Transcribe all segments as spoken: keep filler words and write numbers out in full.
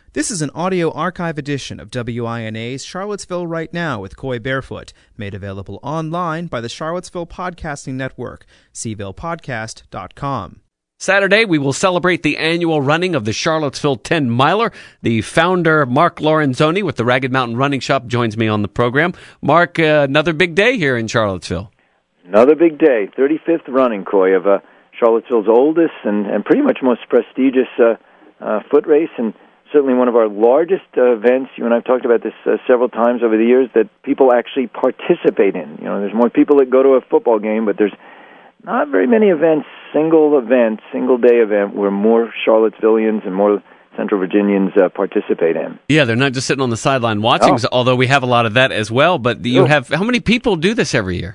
This is an audio archive edition of W I N A's Charlottesville Right Now with Coy Barefoot, made available online by the Charlottesville Podcasting Network, c ville podcast dot com. Saturday, we will celebrate the annual running of the Charlottesville ten miler. The founder, Mark Lorenzoni, with the Ragged Mountain Running Shop, joins me on the program. Mark, uh, another big day here in Charlottesville. Another big day, thirty-fifth running, Coy, of uh, Charlottesville's oldest and, and pretty much most prestigious uh, uh, foot race, and certainly one of our largest uh, events. You and I have talked about this uh, several times over the years, that people actually participate in. You know, there's more people that go to a football game, but there's not very many events, single event, single-day event, where more Charlottesvillians and more Central Virginians uh, participate in. Yeah, they're not just sitting on the sideline watching, Oh. although we have a lot of that as well. But you Sure. have, how many people do this every year?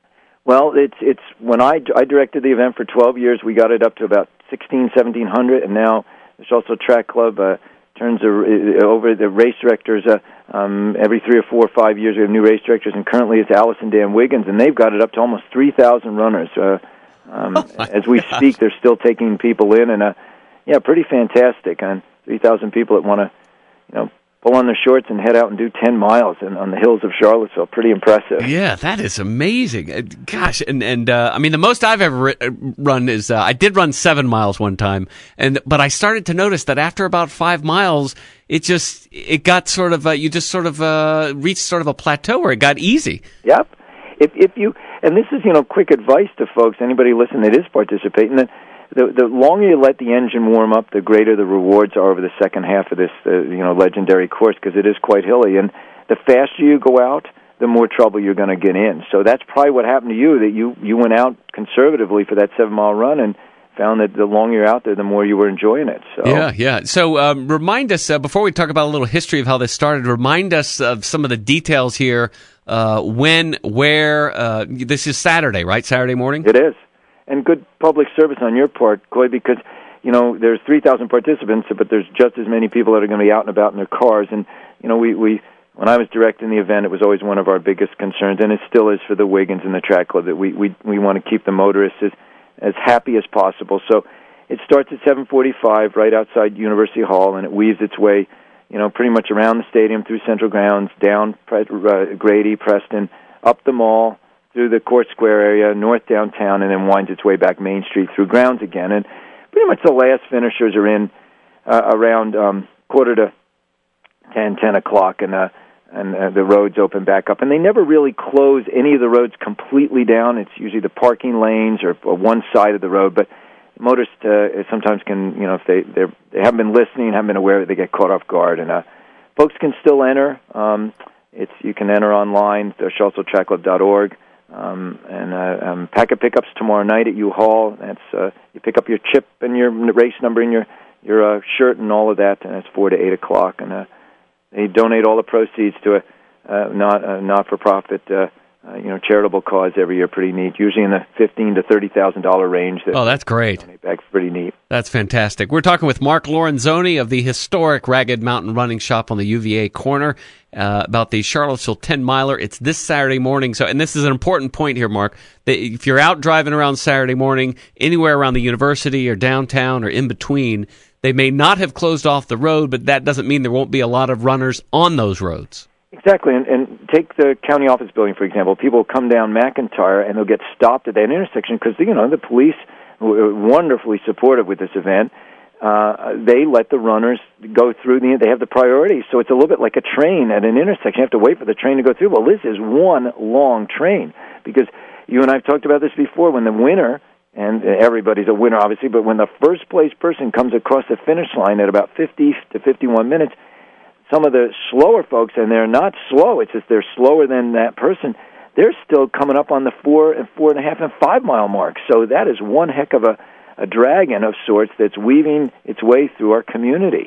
Well, it's it's when I, I directed the event for twelve years, we got it up to about sixteen, seventeen hundred, and now the Charlottesville Track Club uh, turns a, over the race directors uh, um, every three or four or five years. We have new race directors, and currently it's Alice and Dan Wiggins, and they've got it up to almost three thousand runners. Uh, um, Oh my as we gosh. speak, they're still taking people in, and uh, yeah, pretty fantastic. And three thousand people that want to, you know, pull on their shorts and head out and do ten miles in, on the hills of Charlottesville. Pretty impressive. Yeah, that is amazing. Uh, Gosh, and and uh, I mean, the most I've ever ri- uh, run is uh, I did run seven miles one time, and but I started to notice that after about five miles, it just it got sort of uh, you just sort of uh, reached sort of a plateau where it got easy. Yep. If if you and this is you know quick advice to folks, anybody listening that is participating, that the the longer you let the engine warm up, the greater the rewards are over the second half of this uh, you know legendary course, because it is quite hilly, and the faster you go out, the more trouble you're going to get in. So that's probably what happened to you, that you you went out conservatively for that seven mile run and found that the longer you're out there, the more you were enjoying it. So Yeah, yeah. So um, remind us, uh, before we talk about a little history of how this started, remind us of some of the details here. Uh, when, where, uh, this is Saturday, right? Saturday morning? It is. And good public service on your part, Coy, because, you know, there's three thousand participants, but there's just as many people that are going to be out and about in their cars. And, you know, we, we when I was directing the event, it was always one of our biggest concerns, and it still is for the Wiggins and the Track Club, that we, we, we want to keep the motorists as, as happy as possible. So it starts at seven forty-five right outside University Hall, and it weaves its way, you know, pretty much around the stadium, through Central Grounds, down Pre- uh, Grady, Preston, up the mall, through the Court Square area, north downtown, and then winds its way back Main Street through grounds again. And pretty much the last finishers are in uh, around um, quarter to ten, ten o'clock, and uh, and uh, the roads open back up. And they never really close any of the roads completely down. It's usually the parking lanes or, or one side of the road, but motorists uh, sometimes can, you know, if they they're, they haven't been listening, haven't been aware, they get caught off guard. And uh, folks can still enter. Um, it's you can enter online, the charlottesville track club dot org. Um, and uh, um, packet pickups tomorrow night at U-Haul. That's uh, you pick up your chip and your race number and your your uh, shirt and all of that, and it's four to eight o'clock. And uh, they donate all the proceeds to a uh, not uh, not for profit. Uh, Uh, you know, charitable cause every year. Pretty neat. Usually in the fifteen to thirty thousand dollar range. That Oh, that's great. That's pretty neat. That's fantastic. We're talking with Mark Lorenzoni of the historic Ragged Mountain Running Shop on the U V A corner uh, about the Charlottesville ten miler. It's this Saturday morning. So, and this is an important point here, Mark. That if you're out driving around Saturday morning, anywhere around the university or downtown or in between, they may not have closed off the road, but that doesn't mean there won't be a lot of runners on those roads. Exactly, and, and take the county office building, for example. People come down McIntyre, and they'll get stopped at that intersection because, you know, the police were wonderfully supportive with this event. Uh, they let the runners go through. The, they have the priority, so it's a little bit like a train at an intersection. You have to wait for the train to go through. Well, this is one long train because you and I have talked about this before. When the winner, and everybody's a winner, obviously, but when the first-place person comes across the finish line at about fifty to fifty-one minutes, some of the slower folks, and they're not slow, it's just they're slower than that person, they're still coming up on the four and four and a half and five mile mark. So that is one heck of a, a dragon of sorts that's weaving its way through our community.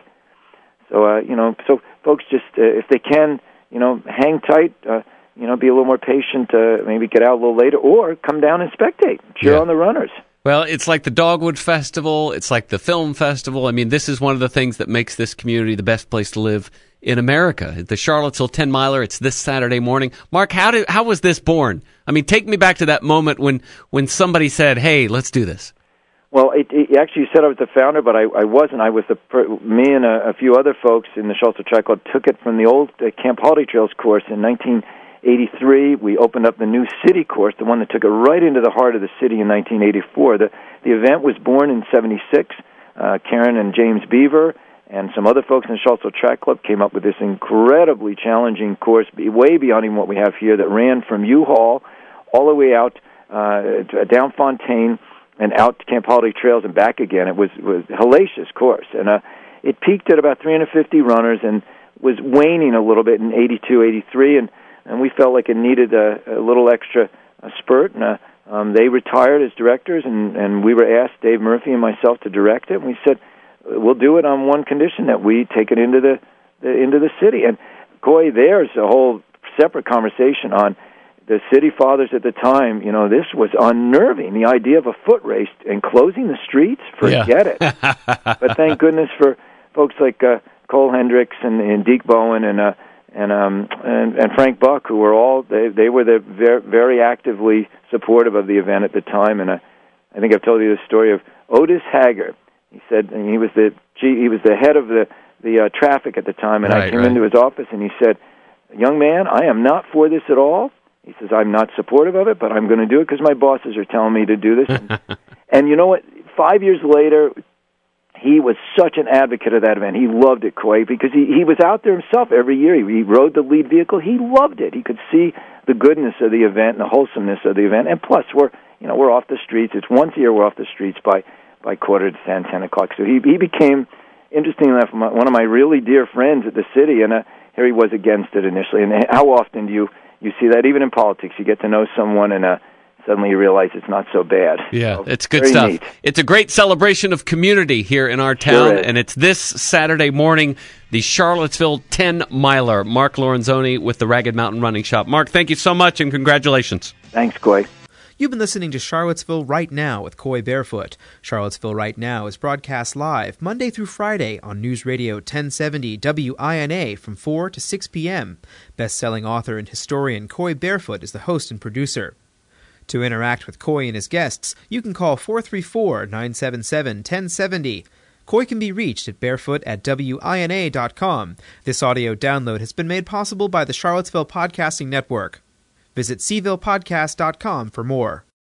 So, uh, you know, so folks just, uh, if they can, you know, hang tight, uh, you know, be a little more patient, uh, maybe get out a little later, or come down and spectate, cheer Yeah. on the runners. Well, it's like the Dogwood Festival. It's like the Film Festival. I mean, this is one of the things that makes this community the best place to live in America. The Charlottesville ten miler, it's this Saturday morning. Mark, how did how was this born? I mean, take me back to that moment when, when somebody said, hey, let's do this. Well, it, it, actually, you said I was the founder, but I, I wasn't. I was the per, me and a, a few other folks in the Charlottesville Track Club took it from the old uh, Camp Holiday Trails course in nineteen eighty-three. We opened up the new city course, the one that took it right into the heart of the city in nineteen eighty-four. The the event was born in seventy-six. Uh, Karen and James Beaver and some other folks in the Charlottesville Track Club came up with this incredibly challenging course, way beyond even what we have here, that ran from U-Haul all the way out uh, down Fontaine and out to Camp Holiday Trails and back again. It was was a hellacious course, and uh, it peaked at about three hundred fifty runners and was waning a little bit in eighty-two, eighty-three, and, and we felt like it needed a, a little extra a spurt, and uh, um, they retired as directors, and, and we were asked, Dave Murphy and myself, to direct it, and we said, we'll do it on one condition, that we take it into the, the into the city. And, Coy, there's a whole separate conversation on the city fathers at the time. You know, this was unnerving, the idea of a foot race and closing the streets. Forget yeah. it. But thank goodness for folks like uh, Cole Hendricks and, and Deke Bowen and uh, and, um, and and Frank Buck, who were all they they were the very, very actively supportive of the event at the time. And uh, I think I've told you the story of Otis Hager. He said, and he was the he was the head of the the uh, traffic at the time, and right, I came right. into his office and he said, "Young man, I am not for this at all." He says, I'm not supportive of it, but I'm going to do it because my bosses are telling me to do this. And, and you know what? Five years later, he was such an advocate of that event. He loved it, Coy, because he, he was out there himself every year. He, he rode the lead vehicle. He loved it. He could see the goodness of the event and the wholesomeness of the event. And plus, we're you know we're off the streets. It's once a year we're off the streets by, by quarter to ten, ten o'clock. So he he became, interestingly enough, one of my really dear friends at the city, and uh, here he was against it initially. And how often do you... You see that even in politics. You get to know someone, and uh, suddenly you realize it's not so bad. Yeah, so, it's good very stuff. Neat. It's a great celebration of community here in our town, Sure and it's this Saturday morning, the Charlottesville ten-miler. Mark Lorenzoni with the Ragged Mountain Running Shop. Mark, thank you so much, and congratulations. Thanks, Coy. You've been listening to Charlottesville Right Now with Coy Barefoot. Charlottesville Right Now is broadcast live Monday through Friday on News Radio ten seventy W I N A from four to six p.m. Best-selling author and historian Coy Barefoot is the host and producer. To interact with Coy and his guests, you can call four three four, nine seven seven, one zero seven zero. Coy can be reached at barefoot at W I N A dot com. This audio download has been made possible by the Charlottesville Podcasting Network. Visit C ville podcast dot com for more.